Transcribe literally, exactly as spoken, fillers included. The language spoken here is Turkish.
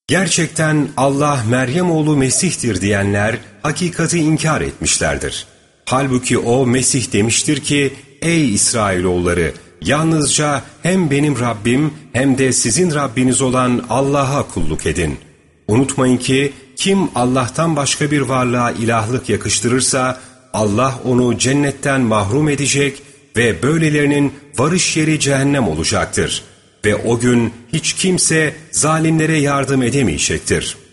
Gerçekten Allah Meryem oğlu Mesih'tir diyenler hakikati inkar etmişlerdir. Halbuki o Mesih demiştir ki, ey İsrailoğulları, yalnızca hem benim Rabbim hem de sizin Rabbiniz olan Allah'a kulluk edin. Unutmayın ki kim Allah'tan başka bir varlığa ilahlık yakıştırırsa Allah onu cennetten mahrum edecek ve böylelerinin varış yeri cehennem olacaktır. Ve o gün hiç kimse zalimlere yardım edemeyecektir.